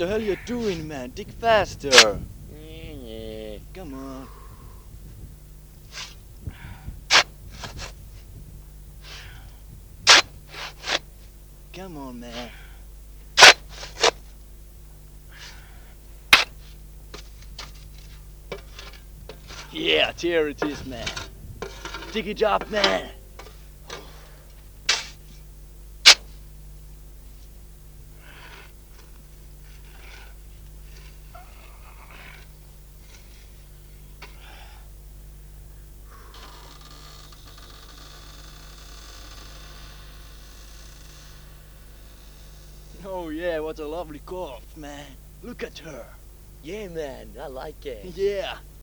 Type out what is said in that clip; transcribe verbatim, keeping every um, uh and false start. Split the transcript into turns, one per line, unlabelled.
the hell you doing, man? Dig faster.
Yeah.
Come on. Come on, man. Yeah, there it is, man. Dig it up, man. Oh yeah, what a lovely corpse, man. Look at her.
Yeah, man, I like it.
Yeah.